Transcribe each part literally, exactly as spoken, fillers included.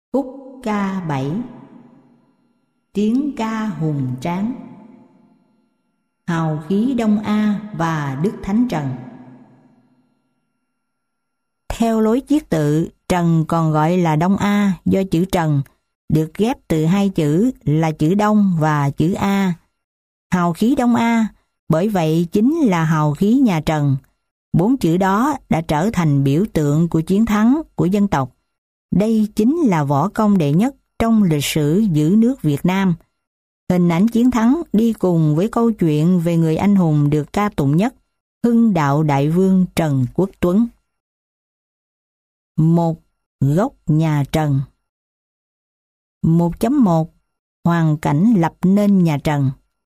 Khúc ca bảy. Tiếng ca hùng tráng. Hào khí Đông A và Đức Thánh Trần. Theo lối chiết tự, Trần còn gọi là Đông A do chữ Trần được ghép từ hai chữ là chữ Đông và chữ A. Hào khí Đông A, bởi vậy chính là hào khí nhà Trần. Bốn chữ đó đã trở thành biểu tượng của chiến thắng của dân tộc. Đây chính là võ công đệ nhất trong lịch sử giữ nước Việt Nam. Hình ảnh chiến thắng đi cùng với câu chuyện về người anh hùng được ca tụng nhất, Hưng Đạo Đại Vương Trần Quốc Tuấn. Một. Gốc nhà Trần. một chấm một. Hoàn cảnh lập nên nhà Trần.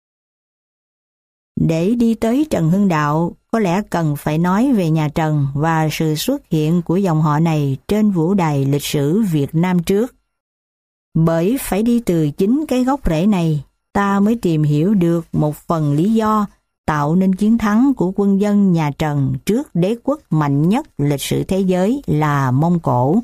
Để đi tới Trần Hưng Đạo, có lẽ cần phải nói về nhà Trần và sự xuất hiện của dòng họ này trên vũ đài lịch sử Việt Nam trước. Bởi phải đi từ chính cái gốc rễ này, ta mới tìm hiểu được một phần lý do tạo nên chiến thắng của quân dân nhà Trần trước đế quốc mạnh nhất lịch sử thế giới là Mông Cổ.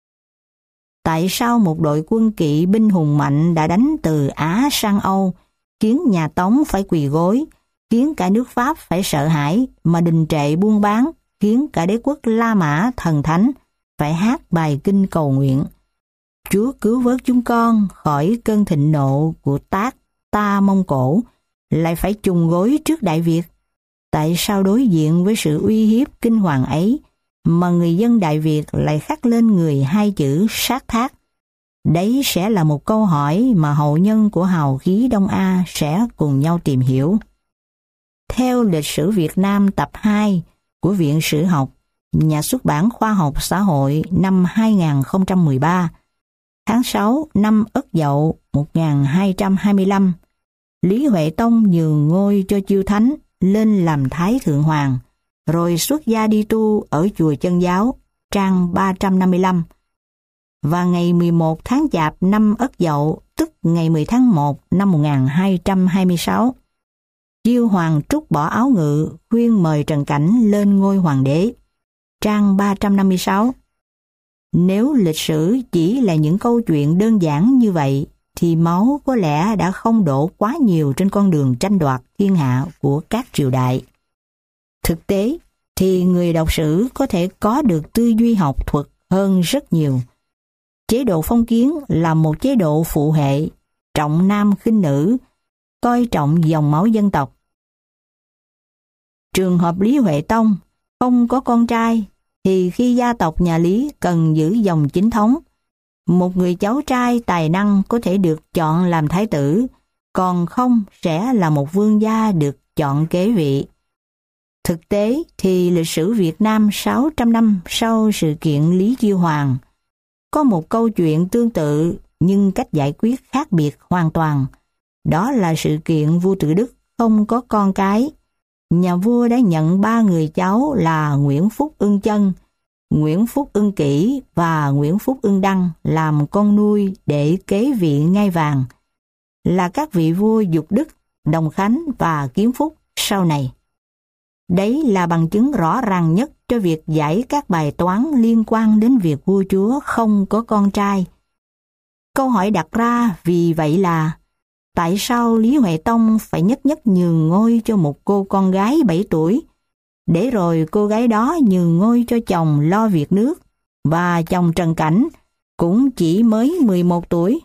Tại sao một đội quân kỵ binh hùng mạnh đã đánh từ Á sang Âu, khiến nhà Tống phải quỳ gối, khiến cả nước Pháp phải sợ hãi mà đình trệ buôn bán, khiến cả đế quốc La Mã thần thánh phải hát bài kinh cầu nguyện: Chúa cứu vớt chúng con khỏi cơn thịnh nộ của Tác Ta Mông Cổ, lại phải chùng gối trước Đại Việt? Tại sao đối diện với sự uy hiếp kinh hoàng ấy mà người dân Đại Việt lại khắc lên người hai chữ sát thác? Đấy sẽ là một câu hỏi mà hậu nhân của hào khí Đông A sẽ cùng nhau tìm hiểu. Theo lịch sử Việt Nam tập hai của Viện Sử học, nhà xuất bản Khoa học Xã hội năm hai nghìn không trăm mười ba, tháng sáu năm Ất Dậu một nghìn hai trăm hai mươi lăm, Lý Huệ Tông nhường ngôi cho Chiêu Thánh lên làm Thái Thượng Hoàng, rồi xuất gia đi tu ở chùa Chân Giáo, trang ba trăm năm mươi lăm. Và ngày mười một tháng Chạp năm Ất Dậu, tức ngày mười tháng một năm một nghìn hai trăm hai mươi sáu, Chiêu Hoàng trút bỏ áo ngự, khuyên mời Trần Cảnh lên ngôi hoàng đế, trang ba trăm năm mươi sáu. Nếu lịch sử chỉ là những câu chuyện đơn giản như vậy, thì máu có lẽ đã không đổ quá nhiều trên con đường tranh đoạt thiên hạ của các triều đại. Thực tế thì người đọc sử có thể có được tư duy học thuật hơn rất nhiều. Chế độ phong kiến là một chế độ phụ hệ, trọng nam khinh nữ, coi trọng dòng máu dân tộc. Trường hợp Lý Huệ Tông không có con trai, thì khi gia tộc nhà Lý cần giữ dòng chính thống, một người cháu trai tài năng có thể được chọn làm thái tử, còn không sẽ là một vương gia được chọn kế vị. Thực tế thì lịch sử Việt Nam sáu trăm năm sau sự kiện Lý Chiêu Hoàng có một câu chuyện tương tự nhưng cách giải quyết khác biệt hoàn toàn. Đó là sự kiện vua Tự Đức không có con cái. Nhà vua đã nhận ba người cháu là Nguyễn Phúc Ưng Chân, Nguyễn Phúc Ưng Kỷ và Nguyễn Phúc Ưng Đăng làm con nuôi để kế vị ngai vàng, là các vị vua Dục Đức, Đồng Khánh và Kiến Phúc sau này. Đấy là bằng chứng rõ ràng nhất cho việc giải các bài toán liên quan đến việc vua chúa không có con trai. Câu hỏi đặt ra vì vậy là: tại sao Lý Huệ Tông phải nhất nhất nhường ngôi cho một cô con gái bảy tuổi, để rồi cô gái đó nhường ngôi cho chồng lo việc nước, và chồng Trần Cảnh cũng chỉ mới mười một tuổi?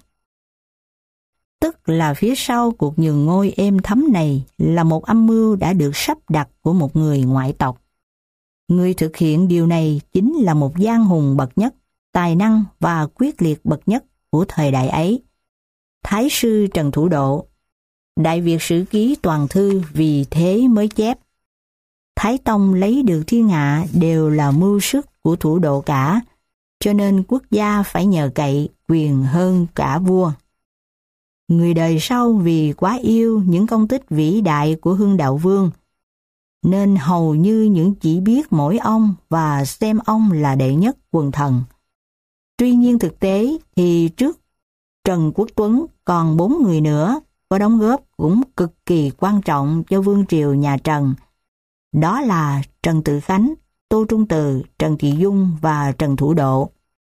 Tức là phía sau cuộc nhường ngôi êm thấm này là một âm mưu đã được sắp đặt của một người ngoại tộc. Người thực hiện điều này chính là một gian hùng bậc nhất, tài năng và quyết liệt bậc nhất của thời đại ấy, Thái sư Trần Thủ Độ. Đại Việt Sử Ký Toàn Thư vì thế mới chép: Thái Tông lấy được thiên hạ đều là mưu sức của Thủ Độ cả, cho nên quốc gia phải nhờ cậy quyền hơn cả vua. Người đời sau vì quá yêu những công tích vĩ đại của Hưng Đạo Vương, nên hầu như những chỉ biết mỗi ông và xem ông là đệ nhất quần thần. Tuy nhiên thực tế thì trước Trần Quốc Tuấn còn bốn người nữa có đóng góp cũng cực kỳ quan trọng cho vương triều nhà Trần. Đó là Trần Tự Khánh, Tô Trung Từ, Trần Thị Dung và Trần Thủ Độ.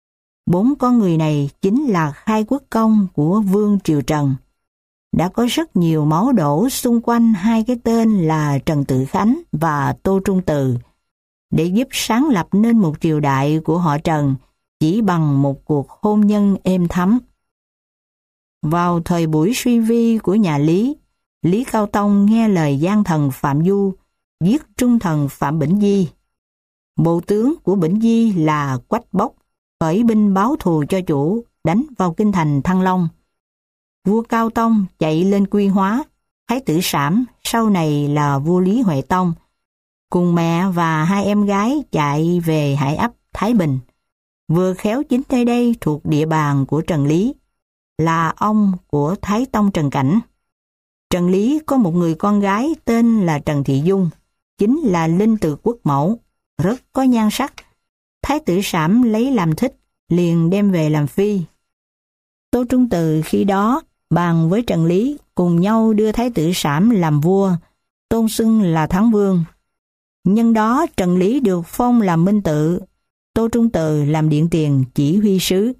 Bốn con người này chính là khai quốc công của Vương Triều Trần. Đã có rất nhiều máu đổ xung quanh hai cái tên là Trần Tự Khánh và Tô Trung Từ, để giúp sáng lập nên một triều đại của họ Trần chỉ bằng một cuộc hôn nhân êm thấm. Vào thời buổi suy vi của nhà Lý, Lý Cao Tông nghe lời gian thần Phạm Du giết trung thần Phạm Bỉnh Di. Bộ tướng của Bỉnh Di là Quách Bốc khởi binh báo thù cho chủ, đánh vào kinh thành Thăng Long. Vua Cao Tông chạy lên Quy Hóa, Thái tử Sảm sau này là vua Lý Huệ Tông, cùng mẹ và hai em gái chạy về Hải Ấp, Thái Bình. Vừa khéo chính nơi đây thuộc địa bàn của Trần Lý, là ông của Thái Tông Trần Cảnh. Trần Lý có một người con gái tên là Trần Thị Dung, chính là linh từ quốc mẫu, rất có nhan sắc. Thái tử Sảm lấy làm thích, liền đem về làm phi. Tô Trung Từ khi đó bàn với Trần Lý cùng nhau đưa Thái tử Sảm làm vua, tôn xưng là Thắng Vương. Nhân đó Trần Lý được phong làm minh tự, Tô Trung Từ làm điện tiền chỉ huy sứ.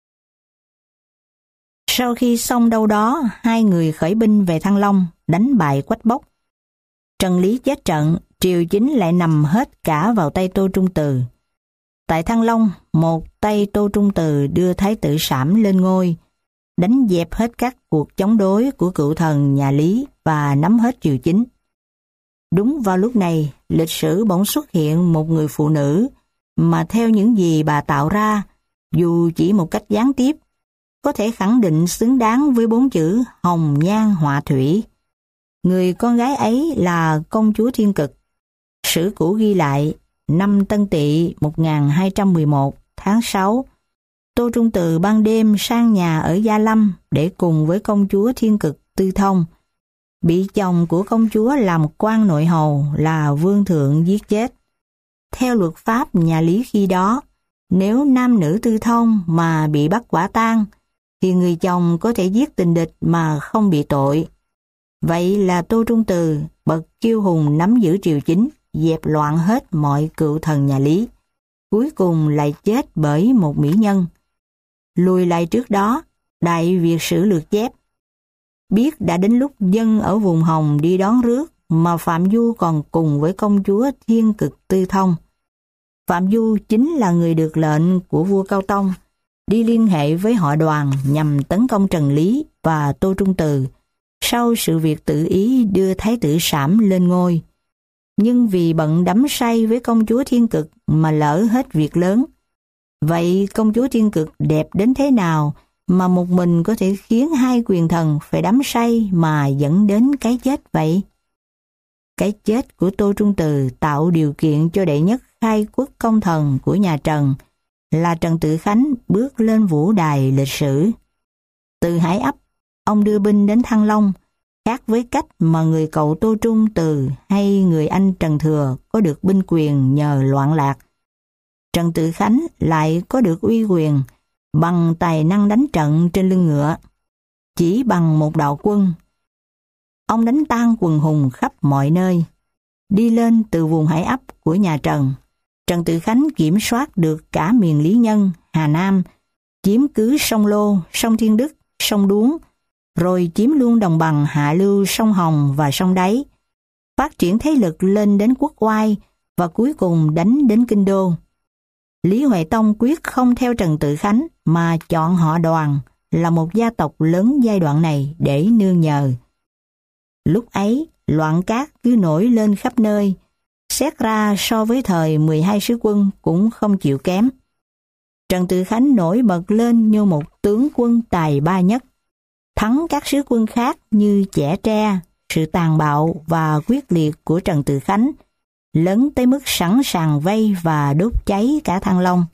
Sau khi xong đâu đó, hai người khởi binh về Thăng Long, đánh bại Quách Bốc. Trần Lý chết trận, triều chính lại nằm hết cả vào tay Tô Trung Từ. Tại Thăng Long, một tay Tô Trung Từ đưa Thái tử Sảm lên ngôi, đánh dẹp hết các cuộc chống đối của cựu thần nhà Lý và nắm hết triều chính. Đúng vào lúc này, lịch sử bỗng xuất hiện một người phụ nữ mà theo những gì bà tạo ra, dù chỉ một cách gián tiếp, có thể khẳng định xứng đáng với bốn chữ hồng nhan họa thủy. Người con gái ấy là công chúa Thiên Cực. Sử cũ ghi lại, năm Tân Tỵ một nghìn hai trăm mười một tháng sáu, Tô Trung Từ ban đêm sang nhà ở Gia Lâm để cùng với công chúa Thiên Cực tư thông. Bị chồng của công chúa làm quan nội hầu là Vương Thượng giết chết. Theo luật pháp nhà Lý khi đó, nếu nam nữ tư thông mà bị bắt quả tang, thì người chồng có thể giết tình địch mà không bị tội. Vậy là Tô Trung Từ, bậc kiêu hùng nắm giữ triều chính, dẹp loạn hết mọi cựu thần nhà Lý, cuối cùng lại chết bởi một mỹ nhân. Lùi lại trước đó, Đại Việt Sử lược chép: biết đã đến lúc dân ở vùng Hồng đi đón rước, mà Phạm Du còn cùng với công chúa Thiên Cực tư thông. Phạm Du chính là người được lệnh của vua Cao Tông đi liên hệ với họ Đoàn nhằm tấn công Trần Lý và Tô Trung Từ sau sự việc tự ý đưa Thái tử Sảm lên ngôi. Nhưng vì bận đắm say với công chúa Thiên Cực mà lỡ hết việc lớn. Vậy công chúa Thiên Cực đẹp đến thế nào mà một mình có thể khiến hai quyền thần phải đắm say mà dẫn đến cái chết vậy? Cái chết của Tô Trung Từ tạo điều kiện cho đệ nhất khai quốc công thần của nhà Trần là Trần Tự Khánh bước lên vũ đài lịch sử. Từ Hải Ấp, ông đưa binh đến Thăng Long, khác với cách mà người cậu Tô Trung Từ hay người anh Trần Thừa có được binh quyền nhờ loạn lạc. Trần Tự Khánh lại có được uy quyền bằng tài năng đánh trận trên lưng ngựa. Chỉ bằng một đạo quân, ông đánh tan quần hùng khắp mọi nơi. Đi lên từ vùng Hải Ấp của nhà Trần, Trần Tự Khánh kiểm soát được cả miền Lý Nhân, Hà Nam, chiếm cứ sông Lô, sông Thiên Đức, sông Đuống, rồi chiếm luôn đồng bằng hạ lưu sông Hồng và sông Đáy, phát triển thế lực lên đến Quốc Oai và cuối cùng đánh đến Kinh Đô. Lý Huệ Tông quyết không theo Trần Tự Khánh mà chọn họ Đoàn là một gia tộc lớn giai đoạn này để nương nhờ. Lúc ấy, loạn cát cứ nổi lên khắp nơi, xét ra so với thời mười hai sứ quân cũng không chịu kém. Trần Tự Khánh nổi bật lên như một tướng quân tài ba nhất, thắng các sứ quân khác như Chẻ Tre. Sự tàn bạo và quyết liệt của Trần Tự Khánh lớn tới mức sẵn sàng vây và đốt cháy cả Thăng Long.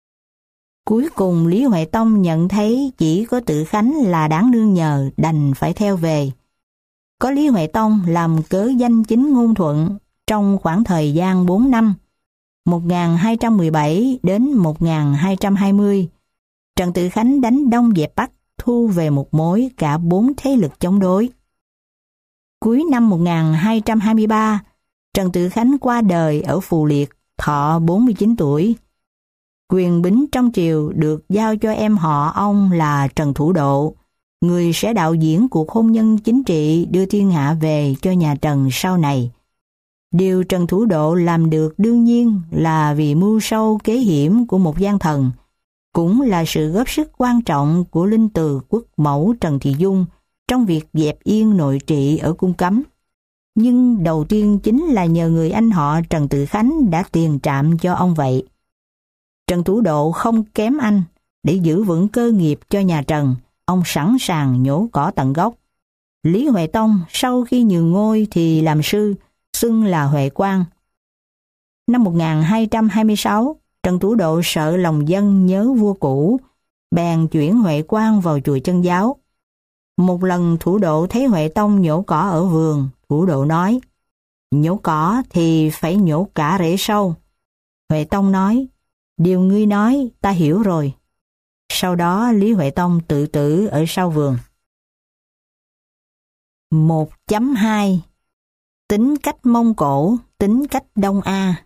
Cuối cùng Lý Huệ Tông nhận thấy chỉ có Tự Khánh là đáng nương nhờ, đành phải theo về. Có Lý Huệ Tông làm cớ danh chính ngôn thuận trong khoảng thời gian bốn năm, một nghìn hai trăm mười bảy đến một nghìn hai trăm hai mươi, Trần Tự Khánh đánh Đông dẹp Bắc, thu về một mối cả bốn thế lực chống đối. Cuối năm một nghìn hai trăm hai mươi ba, Trần Tự Khánh qua đời ở Phù Liệt, thọ bốn mươi chín tuổi. Quyền bính trong triều được giao cho em họ ông là Trần Thủ Độ, người sẽ đạo diễn cuộc hôn nhân chính trị đưa thiên hạ về cho nhà Trần sau này. Điều Trần Thủ Độ làm được đương nhiên là vì mưu sâu kế hiểm của một gian thần, cũng là sự góp sức quan trọng của linh từ quốc mẫu Trần Thị Dung trong việc dẹp yên nội trị ở Cung Cấm. Nhưng đầu tiên chính là nhờ người anh họ Trần Tự Khánh đã tiền trạm cho ông vậy. Trần Thủ Độ không kém anh, để giữ vững cơ nghiệp cho nhà Trần, ông sẵn sàng nhổ cỏ tận gốc. Lý Huệ Tông sau khi nhường ngôi thì làm sư, xưng là Huệ Quang. Năm một nghìn hai trăm hai mươi sáu, Trần Thủ Độ sợ lòng dân nhớ vua cũ, bèn chuyển Huệ Quang vào chùa Chân Giáo. Một lần Thủ Độ thấy Huệ Tông nhổ cỏ ở vườn, Thủ Độ nói, nhổ cỏ thì phải nhổ cả rễ sâu. Huệ Tông nói, điều ngươi nói ta hiểu rồi. Sau đó Lý Huệ Tông tự tử ở sau vườn. một chấm hai Tính cách Mông Cổ, tính cách Đông A.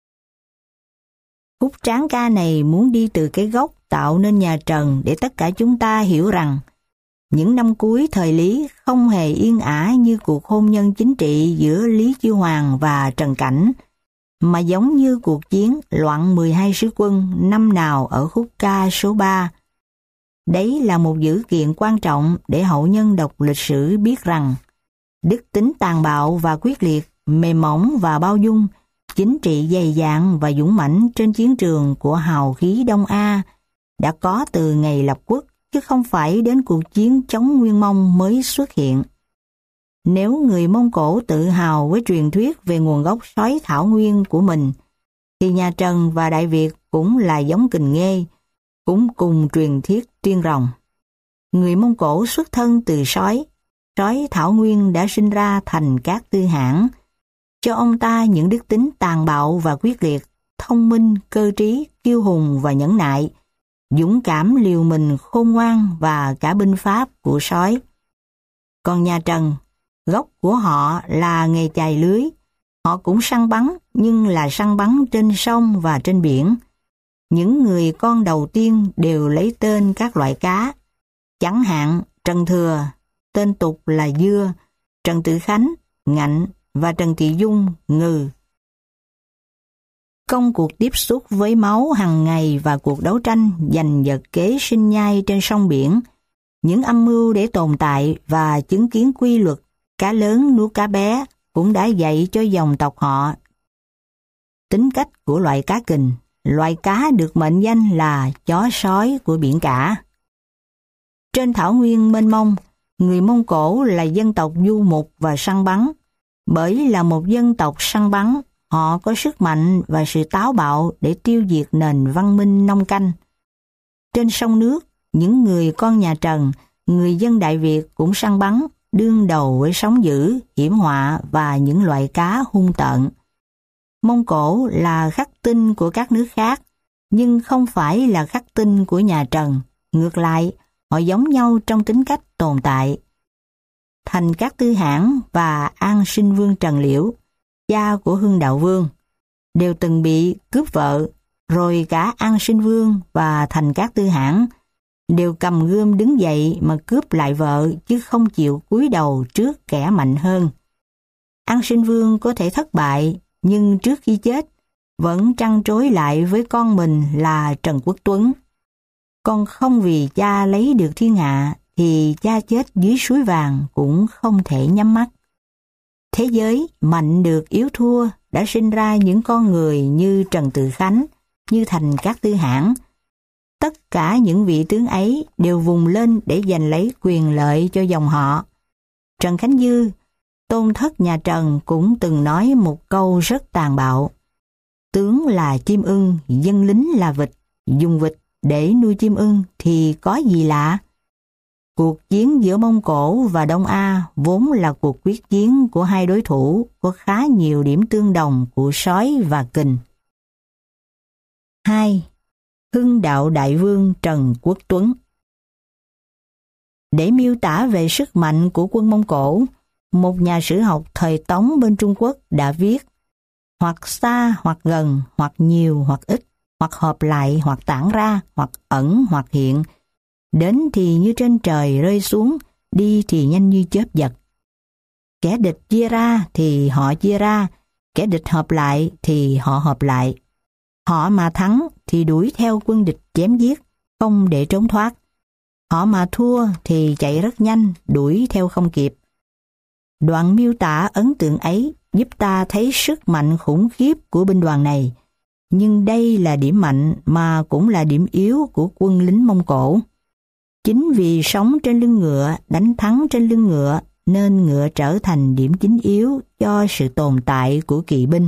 Khúc tráng ca này muốn đi từ cái gốc tạo nên nhà Trần để tất cả chúng ta hiểu rằng những năm cuối thời Lý không hề yên ả như cuộc hôn nhân chính trị giữa Lý Chiêu Hoàng và Trần Cảnh, mà giống như cuộc chiến loạn mười hai sứ quân năm nào ở khúc ca số ba. Đấy là một dữ kiện quan trọng để hậu nhân đọc lịch sử biết rằng đức tính tàn bạo và quyết liệt, mềm mỏng và bao dung, chính trị dày dạn và dũng mãnh trên chiến trường của hào khí Đông A đã có từ ngày lập quốc, chứ không phải đến cuộc chiến chống Nguyên Mông mới xuất hiện. Nếu người Mông Cổ tự hào với truyền thuyết về nguồn gốc sói thảo nguyên của mình, thì nhà Trần và Đại Việt cũng là giống kình nghê, cũng cùng truyền thuyết tiên rồng. Người Mông Cổ xuất thân từ sói, sói thảo nguyên đã sinh ra thành Cát Tư Hãn, cho ông ta những đức tính tàn bạo và quyết liệt, thông minh, cơ trí, kiêu hùng và nhẫn nại, dũng cảm liều mình khôn ngoan và cả binh pháp của sói. Còn nhà Trần, gốc của họ là nghề chài lưới, họ cũng săn bắn nhưng là săn bắn trên sông và trên biển. Những người con đầu tiên đều lấy tên các loại cá, chẳng hạn Trần Thừa, tên tục là dưa, Trần Tự Khánh, ngạnh và Trần Thị Dung, ngừ. Công cuộc tiếp xúc với máu hàng ngày và cuộc đấu tranh giành giật kế sinh nhai trên sông biển, những âm mưu để tồn tại và chứng kiến quy luật cá lớn nuốt cá bé cũng đã dạy cho dòng tộc họ tính cách của loại cá kình, loại cá được mệnh danh là chó sói của biển cả. Trên thảo nguyên mênh mông, người Mông Cổ là dân tộc du mục và săn bắn. Bởi là một dân tộc săn bắn, họ có sức mạnh và sự táo bạo để tiêu diệt nền văn minh nông canh. Trên sông nước, những người con nhà Trần, người dân Đại Việt cũng săn bắn, đương đầu với sóng dữ, hiểm họa và những loại cá hung tợn. Mông Cổ là khắc tinh của các nước khác, nhưng không phải là khắc tinh của nhà Trần. Ngược lại, họ giống nhau trong tính cách tồn tại. Thành Cát Tư Hãn và An Sinh Vương Trần Liễu, cha của Hưng Đạo Vương, đều từng bị cướp vợ, rồi cả An Sinh Vương và Thành Cát Tư Hãn đều cầm gươm đứng dậy mà cướp lại vợ chứ không chịu cúi đầu trước kẻ mạnh hơn. An Sinh Vương có thể thất bại, nhưng trước khi chết vẫn trăn trối lại với con mình là Trần Quốc Tuấn. Con không vì cha lấy được thiên hạ thì cha chết dưới suối vàng cũng không thể nhắm mắt. Thế giới mạnh được yếu thua đã sinh ra những con người như Trần Tự Khánh, như Thành Cát Tư Hãn. Tất cả những vị tướng ấy đều vùng lên để giành lấy quyền lợi cho dòng họ. Trần Khánh Dư, tôn thất nhà Trần, cũng từng nói một câu rất tàn bạo: tướng là chim ưng, dân lính là vịt, dùng vịt để nuôi chim ưng thì có gì lạ. Cuộc chiến giữa Mông Cổ và Đông A vốn là cuộc quyết chiến của hai đối thủ có khá nhiều điểm tương đồng của sói và kình. hai. Hưng Đạo Đại Vương Trần Quốc Tuấn. Để miêu tả về sức mạnh của quân Mông Cổ, một nhà sử học thời Tống bên Trung Quốc đã viết: hoặc xa hoặc gần, hoặc nhiều hoặc ít, hoặc hợp lại, hoặc tản ra, hoặc ẩn, hoặc hiện. Đến thì như trên trời rơi xuống, đi thì nhanh như chớp giật. Kẻ địch chia ra thì họ chia ra, kẻ địch hợp lại thì họ hợp lại. Họ mà thắng thì đuổi theo quân địch chém giết, không để trốn thoát. Họ mà thua thì chạy rất nhanh, đuổi theo không kịp. Đoạn miêu tả ấn tượng ấy giúp ta thấy sức mạnh khủng khiếp của binh đoàn này. Nhưng đây là điểm mạnh mà cũng là điểm yếu của quân lính Mông Cổ. Chính vì sống trên lưng ngựa, đánh thắng trên lưng ngựa, nên ngựa trở thành điểm chính yếu cho sự tồn tại của kỵ binh.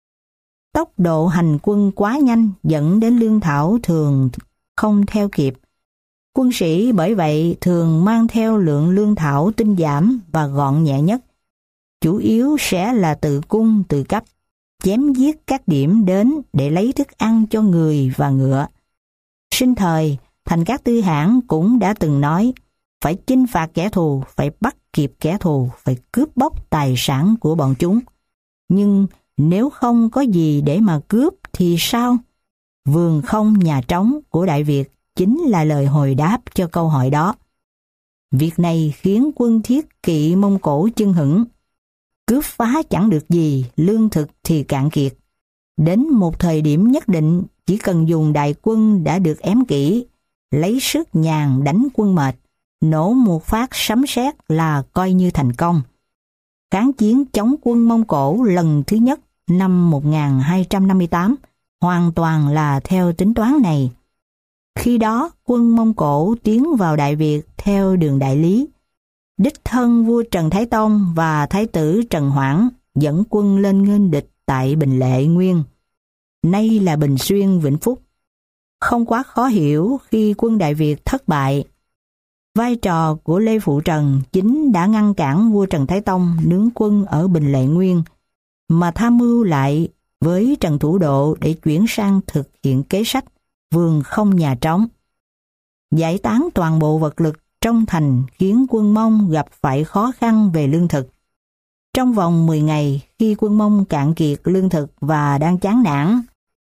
Tốc độ hành quân quá nhanh dẫn đến lương thảo thường không theo kịp. Quân sĩ bởi vậy thường mang theo lượng lương thảo tinh giảm và gọn nhẹ nhất. Chủ yếu sẽ là tự cung tự cấp, chém giết các điểm đến để lấy thức ăn cho người và ngựa. Sinh thời, Thành Cát Tư Hãn cũng đã từng nói, phải chinh phạt kẻ thù, phải bắt kịp kẻ thù, phải cướp bóc tài sản của bọn chúng. Nhưng nếu không có gì để mà cướp thì sao? Vườn không nhà trống của Đại Việt chính là lời hồi đáp cho câu hỏi đó. Việc này khiến quân thiết kỵ Mông Cổ chưng hửng. Cướp phá chẳng được gì, lương thực thì cạn kiệt. Đến một thời điểm nhất định, chỉ cần dùng đại quân đã được ém kỹ, lấy sức nhàn đánh quân mệt, nổ một phát sấm sét là coi như thành công. Kháng chiến chống quân Mông Cổ lần thứ nhất năm một nghìn hai trăm năm mươi tám hoàn toàn là theo tính toán này. Khi đó, quân Mông Cổ tiến vào Đại Việt theo đường Đại Lý. Đích thân vua Trần Thái Tông và Thái tử Trần Hoãn dẫn quân lên nghênh địch tại Bình Lệ Nguyên, nay là Bình Xuyên, Vĩnh Phúc. Không quá khó hiểu khi quân Đại Việt thất bại. Vai trò của Lê Phụ Trần chính đã ngăn cản vua Trần Thái Tông nướng quân ở Bình Lệ Nguyên, mà tham mưu lại với Trần Thủ Độ để chuyển sang thực hiện kế sách vườn không nhà trống. Giải tán toàn bộ vật lực trong thành khiến quân Mông gặp phải khó khăn về lương thực. Trong vòng mười ngày, khi quân Mông cạn kiệt lương thực và đang chán nản,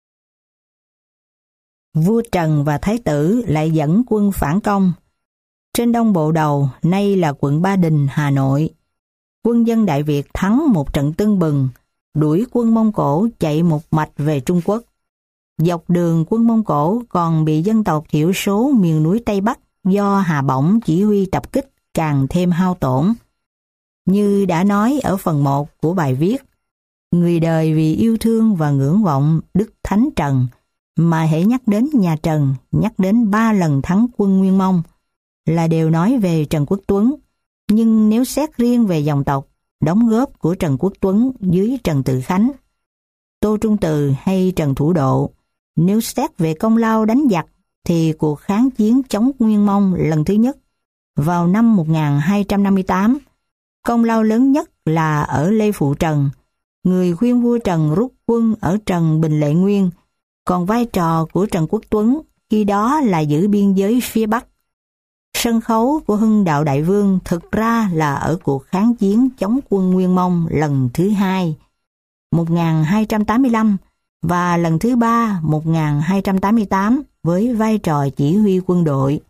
vua Trần và Thái tử lại dẫn quân phản công. Trên Đông Bộ Đầu, nay là quận Ba Đình, Hà Nội, quân dân Đại Việt thắng một trận tưng bừng, đuổi quân Mông Cổ chạy một mạch về Trung Quốc. Dọc đường quân Mông Cổ còn bị dân tộc thiểu số miền núi Tây Bắc do Hà Bổng chỉ huy tập kích càng thêm hao tổn. Như đã nói ở phần một của bài viết, người đời vì yêu thương và ngưỡng vọng Đức Thánh Trần mà hễ nhắc đến nhà Trần, nhắc đến ba lần thắng quân Nguyên Mông là đều nói về Trần Quốc Tuấn. Nhưng nếu xét riêng về dòng tộc, đóng góp của Trần Quốc Tuấn dưới Trần Tự Khánh, Tô Trung Từ hay Trần Thủ Độ, nếu xét về công lao đánh giặc thì cuộc kháng chiến chống Nguyên Mông lần thứ nhất vào năm một nghìn hai trăm năm mươi tám, công lao lớn nhất là ở Lê Phụ Trần, người khuyên vua Trần rút quân ở Trần Bình Lệ Nguyên, còn vai trò của Trần Quốc Tuấn khi đó là giữ biên giới phía Bắc. Sân khấu của Hưng Đạo Đại Vương thực ra là ở cuộc kháng chiến chống quân Nguyên Mông lần thứ hai, một nghìn hai trăm tám mươi lăm, và lần thứ ba, một nghìn hai trăm tám mươi tám, với vai trò chỉ huy quân đội.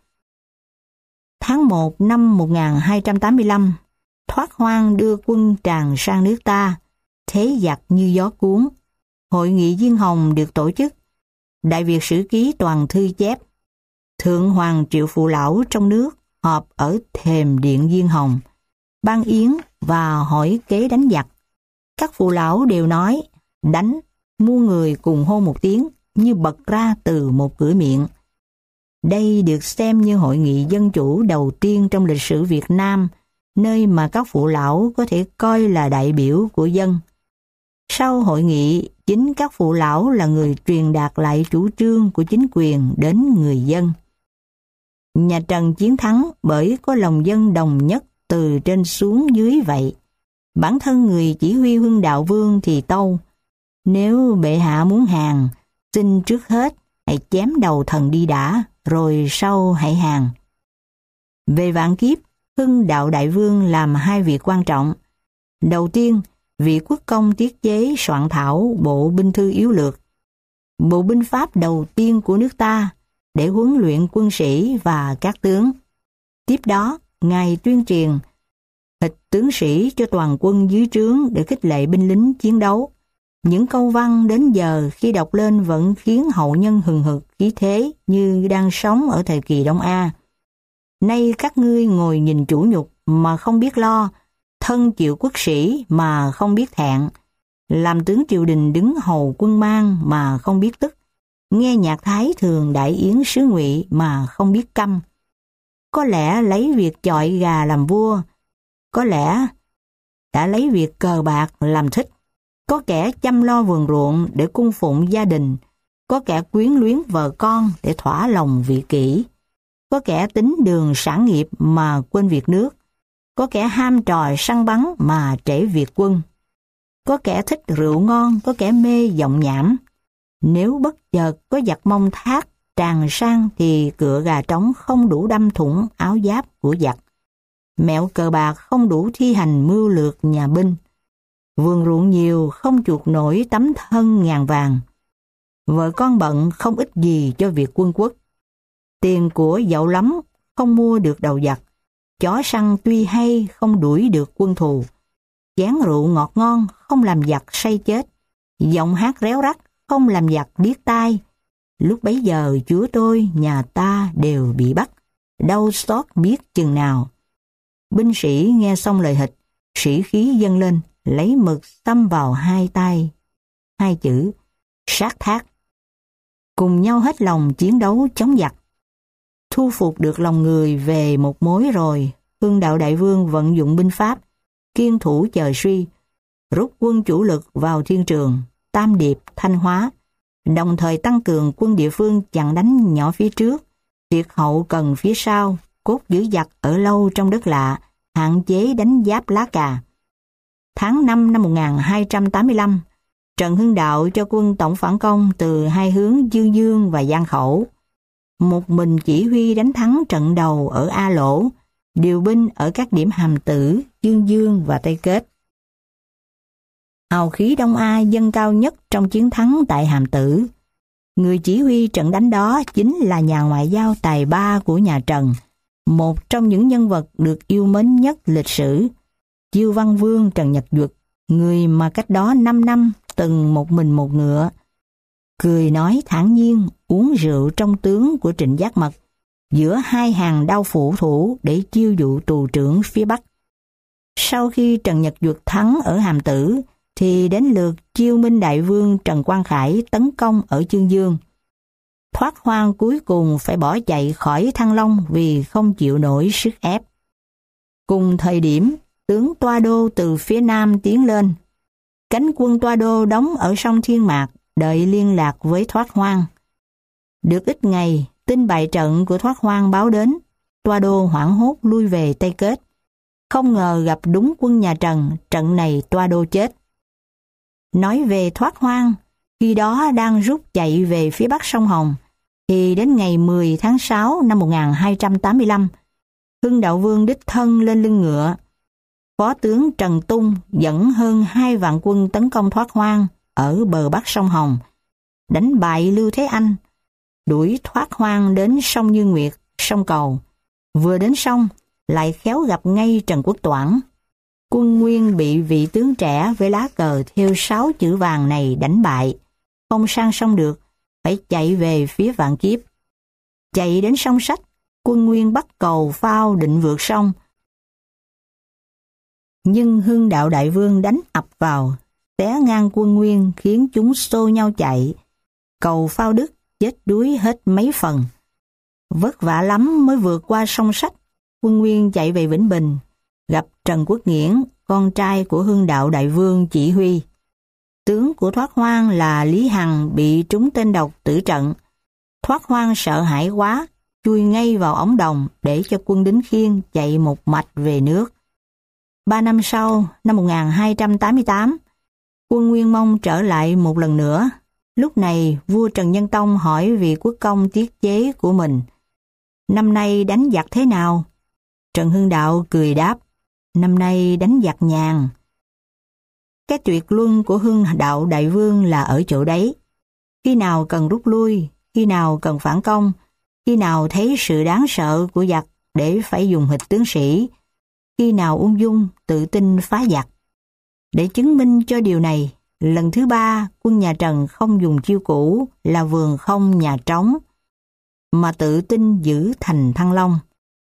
Tháng một năm một nghìn hai trăm tám mươi lăm, Thoát Hoang đưa quân tràn sang nước ta, thế giặc như gió cuốn. Hội nghị Diên Hồng được tổ chức. Đại Việt Sử Ký toàn thư chép, Thượng Hoàng Triệu Phụ Lão trong nước họp ở thềm điện Diên Hồng, ban yến và hỏi kế đánh giặc. Các phụ lão đều nói, đánh, muôn người cùng hô một tiếng như bật ra từ một cửa miệng. Đây được xem như hội nghị dân chủ đầu tiên trong lịch sử Việt Nam, nơi mà các phụ lão có thể coi là đại biểu của dân. Sau hội nghị, chính các phụ lão là người truyền đạt lại chủ trương của chính quyền đến người dân. Nhà Trần chiến thắng bởi có lòng dân đồng nhất từ trên xuống dưới vậy. Bản thân người chỉ huy Hưng Đạo Vương thì tâu, nếu bệ hạ muốn hàng, xin trước hết hãy chém đầu thần đi đã, rồi sau hãy hàng. Về vạn kiếp, Hưng Đạo Đại Vương làm hai việc quan trọng. Đầu tiên, vị quốc công tiết chế soạn thảo bộ binh thư yếu lược. bộ binh pháp đầu tiên của nước ta để huấn luyện quân sĩ và các tướng. Tiếp đó, Ngài tuyên truyền thịt tướng sĩ cho toàn quân dưới trướng để khích lệ binh lính chiến đấu. Những câu văn đến giờ khi đọc lên vẫn khiến hậu nhân hừng hực khí thế như đang sống ở thời kỳ Đông A. Nay các ngươi ngồi nhìn chủ nhục mà không biết lo, thân chịu quốc sĩ mà không biết thẹn, làm tướng triều đình đứng hầu quân mang mà không biết tức, nghe nhạc thái thường đại yến sứ ngụy mà không biết câm. Có lẽ lấy việc chọi gà làm vua, có lẽ đã lấy việc cờ bạc làm thích. Có kẻ chăm lo vườn ruộng để cung phụng gia đình, có kẻ quyến luyến vợ con để thỏa lòng vị kỷ, có kẻ tính đường sản nghiệp mà quên việc nước, có kẻ ham trò săn bắn mà trễ việc quân, có kẻ thích rượu ngon, có kẻ mê giọng nhảm. Nếu bất chợt có giặc Mông thác tràn sang thì cựa gà trống không đủ đâm thủng áo giáp của giặc, mẹo cờ bạc không đủ thi hành mưu lược nhà binh, vườn ruộng nhiều không chuộc nổi tấm thân ngàn vàng, vợ con bận không ích gì cho việc quân quốc, tiền của giàu lắm không mua được đầu giặc, chó săn tuy hay không đuổi được quân thù, chén rượu ngọt ngon không làm giặc say chết, giọng hát réo rắt không làm giặc điếc tai. Lúc bấy giờ chúa tôi nhà ta đều bị bắt, đau xót biết chừng nào. Binh sĩ nghe xong lời hịch, sĩ khí dâng lên, lấy mực xăm vào hai tay hai chữ sát thác, cùng nhau hết lòng chiến đấu chống giặc. Thu phục được lòng người về một mối rồi, Hưng Đạo Đại Vương vận dụng binh pháp, kiên thủ chờ suy, rút quân chủ lực vào Thiên Trường, Tam Điệp, Thanh Hóa, đồng thời tăng cường quân địa phương chặn đánh nhỏ phía trước, triệt hậu cần phía sau, cốt giữ giặc ở lâu trong đất lạ, hạn chế đánh giáp lá cà. Tháng năm năm một nghìn hai trăm tám mươi lăm, Trần Hưng Đạo cho quân tổng phản công từ hai hướng Dương Dương và Giang Khẩu. Một mình chỉ huy đánh thắng trận đầu ở A Lỗ, điều binh ở các điểm Hàm Tử, Dương Dương và Tây Kết. Hào khí Đông A dâng cao nhất trong chiến thắng tại Hàm Tử. Người chỉ huy trận đánh đó chính là nhà ngoại giao tài ba của nhà Trần, một trong những nhân vật được yêu mến nhất lịch sử, Chiêu Văn Vương Trần Nhật Duật, người mà cách đó năm năm từng một mình một ngựa, cười nói thản nhiên uống rượu trong tướng của Trịnh Giác Mật, giữa hai hàng đao phủ thủ để chiêu dụ tù trưởng phía Bắc. Sau khi Trần Nhật Duật thắng ở Hàm Tử, thì đến lượt Chiêu Minh Đại Vương Trần Quang Khải tấn công ở Chương Dương. Thoát Hoang cuối cùng phải bỏ chạy khỏi Thăng Long vì không chịu nổi sức ép. Cùng thời điểm, tướng Toa Đô từ phía Nam tiến lên. Cánh quân Toa Đô đóng ở sông Thiên Mạc, đợi liên lạc với Thoát Hoang. Được ít ngày, tin bại trận của Thoát Hoang báo đến, Toa Đô hoảng hốt lui về Tây Kết. Không ngờ gặp đúng quân nhà Trần, trận này Toa Đô chết. Nói về Thoát Hoang, khi đó đang rút chạy về phía bắc sông Hồng, thì đến ngày mười tháng sáu năm một nghìn hai trăm tám mươi lăm, Hưng Đạo Vương đích thân lên lưng ngựa. Phó tướng Trần Tung dẫn hơn hai vạn quân tấn công Thoát Hoang ở bờ bắc sông Hồng, đánh bại Lưu Thế Anh, đuổi Thoát Hoang đến sông Như Nguyệt, sông Cầu. Vừa đến sông, lại khéo gặp ngay Trần Quốc Toản. Quân Nguyên bị vị tướng trẻ với lá cờ thêu sáu chữ vàng này đánh bại, không sang sông được, phải chạy về phía Vạn Kiếp. Chạy đến sông Sách, quân Nguyên bắt cầu phao định vượt sông. Nhưng Hưng Đạo Đại Vương đánh ập vào, té ngang quân Nguyên khiến chúng xô nhau chạy. Cầu phao đứt, chết đuối hết mấy phần. Vất vả lắm mới vượt qua sông Sách, quân Nguyên chạy về Vĩnh Bình, gặp Trần Quốc Nghiễn, con trai của Hưng Đạo Đại Vương chỉ huy. Tướng của Thoát Hoang là Lý Hằng bị trúng tên độc tử trận. Thoát Hoang sợ hãi quá, chui ngay vào ống đồng để cho quân Đính Khiên chạy một mạch về nước. Ba năm sau, năm một nghìn hai trăm tám mươi tám, quân Nguyên Mông trở lại một lần nữa. Lúc này, vua Trần Nhân Tông hỏi vị quốc công tiết chế của mình: năm nay đánh giặc thế nào? Trần Hưng Đạo cười đáp: năm nay đánh giặc nhàn. Cái tuyệt luân của Hưng Đạo Đại Vương là ở chỗ đấy. Khi nào cần rút lui, khi nào cần phản công, khi nào thấy sự đáng sợ của giặc để phải dùng hịch tướng sĩ, khi nào ung dung, tự tin phá giặc. Để chứng minh cho điều này, lần thứ ba quân nhà Trần không dùng chiêu cũ là vườn không nhà trống, mà tự tin giữ thành Thăng Long.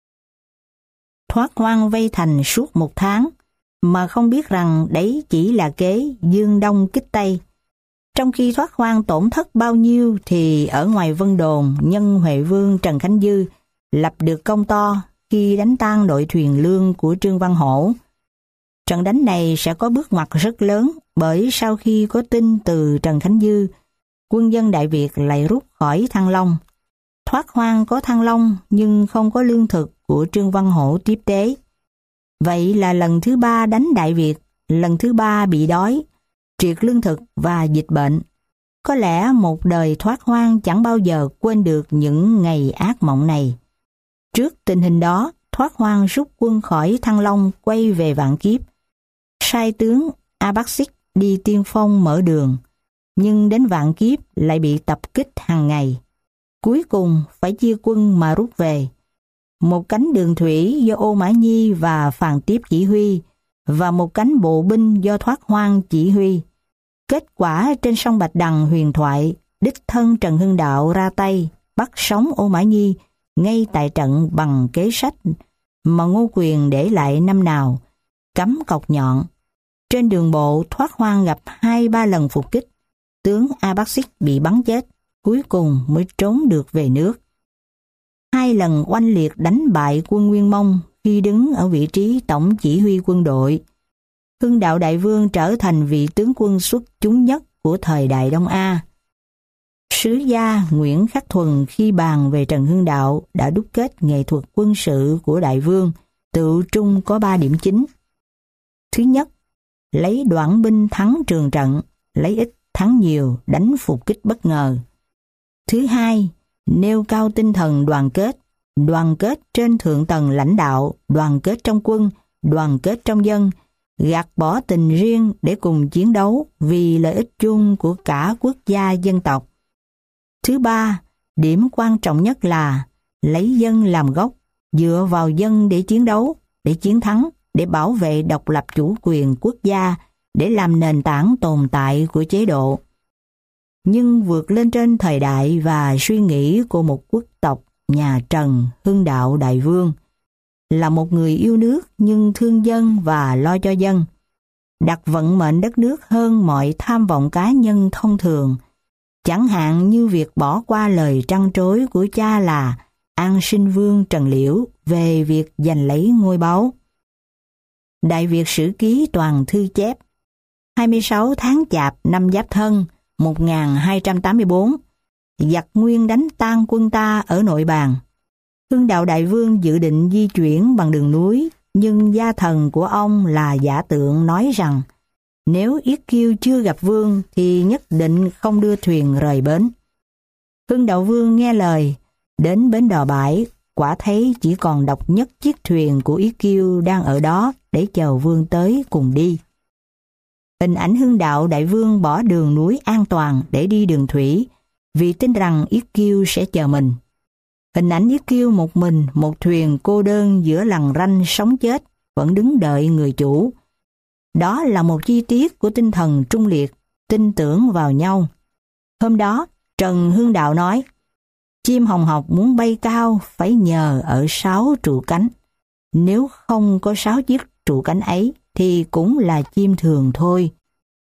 Thoát hoang vây thành suốt một tháng, mà không biết rằng đấy chỉ là kế dương đông kích tây. Trong khi Thoát hoang tổn thất bao nhiêu thì ở ngoài Vân Đồn, nhân Huệ Vương Trần Khánh Dư lập được công to khi đánh tan đội thuyền lương của Trương Văn Hổ. Trận đánh này sẽ có bước ngoặt rất lớn, bởi sau khi có tin từ Trần Khánh Dư, quân dân Đại Việt lại rút khỏi Thăng Long. Thoát hoang có Thăng Long nhưng không có lương thực của Trương Văn Hổ tiếp tế. Vậy là lần thứ ba đánh Đại Việt, lần thứ ba bị đói, triệt lương thực và dịch bệnh. Có lẽ một đời Thoát hoang chẳng bao giờ quên được những ngày ác mộng này. Trước tình hình đó, Thoát hoang rút quân khỏi Thăng Long quay về Vạn Kiếp, sai tướng A Bác Xích đi tiên phong mở đường, nhưng đến Vạn Kiếp lại bị tập kích hàng ngày. Cuối cùng phải chia quân mà rút về. Một cánh đường thủy do Ô Mã Nhi và Phàn Tiếp chỉ huy, và một cánh bộ binh do Thoát hoang chỉ huy. Kết quả trên sông Bạch Đằng huyền thoại, đích thân Trần Hưng Đạo ra tay bắt sống Ô Mã Nhi ngay tại trận bằng kế sách mà Ngô Quyền để lại năm nào, cắm cọc nhọn. Trên đường bộ, Thoát hoang gặp hai ba lần phục kích, tướng A Bác Xích bị bắn chết, cuối cùng mới trốn được về nước. Hai lần oanh liệt đánh bại quân Nguyên Mông khi đứng ở vị trí tổng chỉ huy quân đội. Hưng Đạo Đại Vương trở thành vị tướng quân xuất chúng nhất của thời Đại Đông A. Sứ gia Nguyễn Khắc Thuần khi bàn về Trần Hưng Đạo đã đúc kết nghệ thuật quân sự của Đại Vương, tự trung có ba điểm chính. Thứ nhất, lấy đoạn binh thắng trường trận, lấy ít thắng nhiều, đánh phục kích bất ngờ. Thứ hai, nêu cao tinh thần đoàn kết, đoàn kết trên thượng tầng lãnh đạo, đoàn kết trong quân, đoàn kết trong dân, gạt bỏ tình riêng để cùng chiến đấu vì lợi ích chung của cả quốc gia dân tộc. Thứ ba, điểm quan trọng nhất là lấy dân làm gốc, dựa vào dân để chiến đấu, để chiến thắng, để bảo vệ độc lập chủ quyền quốc gia, để làm nền tảng tồn tại của chế độ. Nhưng vượt lên trên thời đại và suy nghĩ của một quốc tộc nhà Trần Hưng Đạo Đại Vương, là một người yêu nước nhưng thương dân và lo cho dân, đặt vận mệnh đất nước hơn mọi tham vọng cá nhân thông thường, chẳng hạn như việc bỏ qua lời trăn trối của cha là An Sinh Vương Trần Liễu về việc giành lấy ngôi báu. Đại Việt Sử Ký Toàn Thư chép, hai mươi sáu tháng Chạp năm Giáp Thân một nghìn hai trăm tám mươi bốn, giặc Nguyên đánh tan quân ta ở Nội Bàn. Hưng Đạo Đại Vương dự định di chuyển bằng đường núi, nhưng gia thần của ông là Giả Tượng nói rằng nếu Yết Kiêu chưa gặp Vương thì nhất định không đưa thuyền rời bến. Hưng Đạo Vương nghe lời, đến bến Đò Bãi, quả thấy chỉ còn độc nhất chiếc thuyền của Yết Kiêu đang ở đó để chờ Vương tới cùng đi. Hình ảnh Hưng Đạo Đại Vương bỏ đường núi an toàn để đi đường thủy, vì tin rằng Yết Kiêu sẽ chờ mình. Hình ảnh Yết Kiêu một mình, một thuyền cô đơn giữa lằn ranh sống chết, vẫn đứng đợi người chủ. Đó là một chi tiết của tinh thần trung liệt, tin tưởng vào nhau. Hôm đó, Trần Hưng Đạo nói, chim hồng học muốn bay cao phải nhờ ở sáu trụ cánh. Nếu không có sáu chiếc trụ cánh ấy thì cũng là chim thường thôi.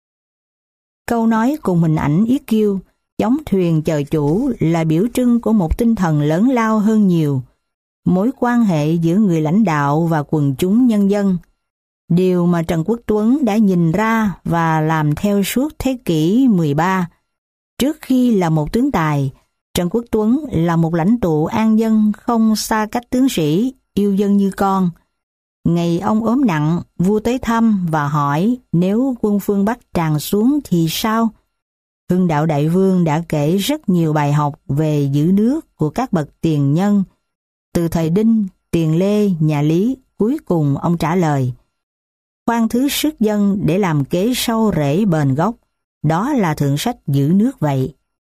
Câu nói cùng hình ảnh Yết Kiêu giống thuyền chờ chủ là biểu trưng của một tinh thần lớn lao hơn nhiều, mối quan hệ giữa người lãnh đạo và quần chúng nhân dân, điều mà Trần Quốc Tuấn đã nhìn ra và làm theo suốt thế kỷ mười ba. Trước khi là một tướng tài, Trần Quốc Tuấn là một lãnh tụ an dân không xa cách tướng sĩ, yêu dân như con. Ngày ông ốm nặng, vua tới thăm và hỏi nếu quân phương Bắc tràn xuống thì sao? Hưng Đạo Đại Vương đã kể rất nhiều bài học về giữ nước của các bậc tiền nhân. Từ thời Đinh, Tiền Lê, nhà Lý, cuối cùng ông trả lời, khoan thứ sức dân để làm kế sâu rễ bền gốc, đó là thượng sách giữ nước vậy.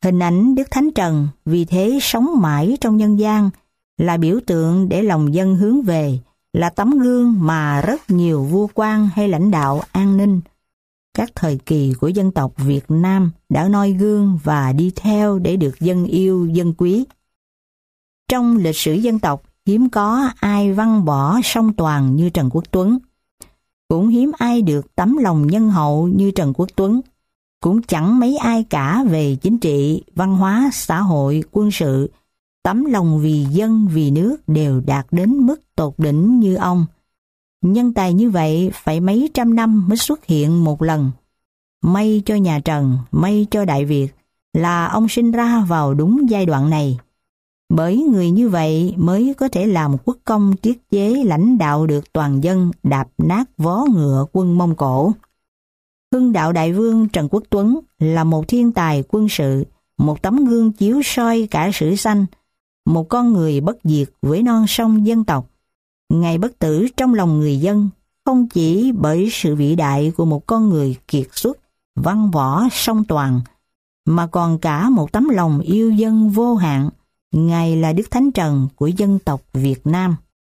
Hình ảnh Đức Thánh Trần vì thế sống mãi trong nhân gian, là biểu tượng để lòng dân hướng về, là tấm gương mà rất nhiều vua quan hay lãnh đạo an ninh các thời kỳ của dân tộc Việt Nam đã noi gương và đi theo để được dân yêu, dân quý. Trong lịch sử dân tộc, hiếm có ai văn võ song toàn như Trần Quốc Tuấn. Cũng hiếm ai được tấm lòng nhân hậu như Trần Quốc Tuấn. Cũng chẳng mấy ai cả về chính trị, văn hóa, xã hội, quân sự. Tấm lòng vì dân, vì nước đều đạt đến mức tột đỉnh như ông. Nhân tài như vậy phải mấy trăm năm mới xuất hiện một lần. May cho nhà Trần, may cho Đại Việt là ông sinh ra vào đúng giai đoạn này. Bởi người như vậy mới có thể làm quốc công tiết chế lãnh đạo được toàn dân đạp nát vó ngựa quân Mông Cổ. Hưng đạo đại vương Trần Quốc Tuấn là một thiên tài quân sự, một tấm gương chiếu soi cả sử sanh, một con người bất diệt với non sông dân tộc. Ngài bất tử trong lòng người dân, không chỉ bởi sự vĩ đại của một con người kiệt xuất, văn võ song toàn, mà còn cả một tấm lòng yêu dân vô hạn. Ngài là Đức Thánh Trần của dân tộc Việt Nam.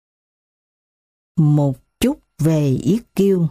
Một chút về Yết Kiêu.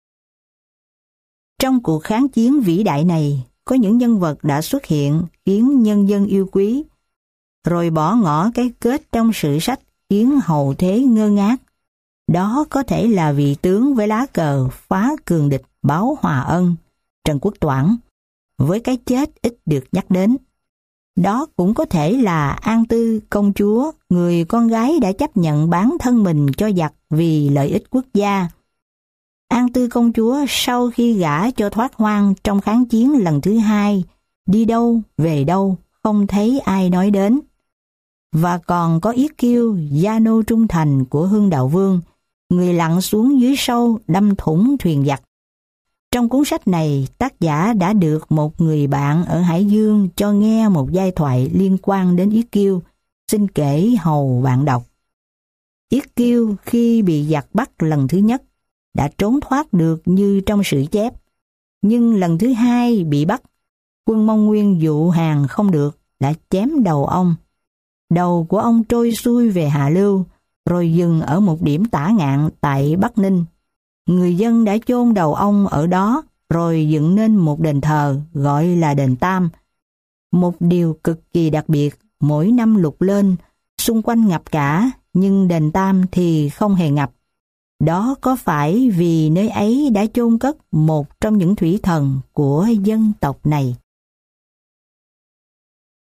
Trong cuộc kháng chiến vĩ đại này, có những nhân vật đã xuất hiện khiến nhân dân yêu quý, rồi bỏ ngỏ cái kết trong sử sách khiến hậu thế ngơ ngác. Đó có thể là vị tướng với lá cờ phá cường địch báo hòa ân, Trần Quốc Toản, với cái chết ít được nhắc đến. Đó cũng có thể là An Tư công chúa, người con gái đã chấp nhận bán thân mình cho giặc vì lợi ích quốc gia. An Tư công chúa sau khi gả cho Thoát Hoang trong kháng chiến lần thứ hai, đi đâu, về đâu, không thấy ai nói đến. Và còn có Yết Kiêu, gia nô trung thành của Hưng đạo vương, người lặn xuống dưới sâu đâm thủng thuyền giặc. Trong cuốn sách này, tác giả đã được một người bạn ở Hải Dương cho nghe một giai thoại liên quan đến Yết Kiêu, xin kể hầu bạn đọc. Yết Kiêu khi bị giặc bắt lần thứ nhất, đã trốn thoát được như trong sử chép. Nhưng lần thứ hai bị bắt, quân Mông Nguyên dụ hàng không được, đã chém đầu ông. Đầu của ông trôi xuôi về Hạ Lưu, rồi dừng ở một điểm tả ngạn tại Bắc Ninh. Người dân đã chôn đầu ông ở đó, rồi dựng nên một đền thờ gọi là đền Tam. Một điều cực kỳ đặc biệt, mỗi năm lụt lên, xung quanh ngập cả, nhưng đền Tam thì không hề ngập. Đó có phải vì nơi ấy đã chôn cất một trong những thủy thần của dân tộc này?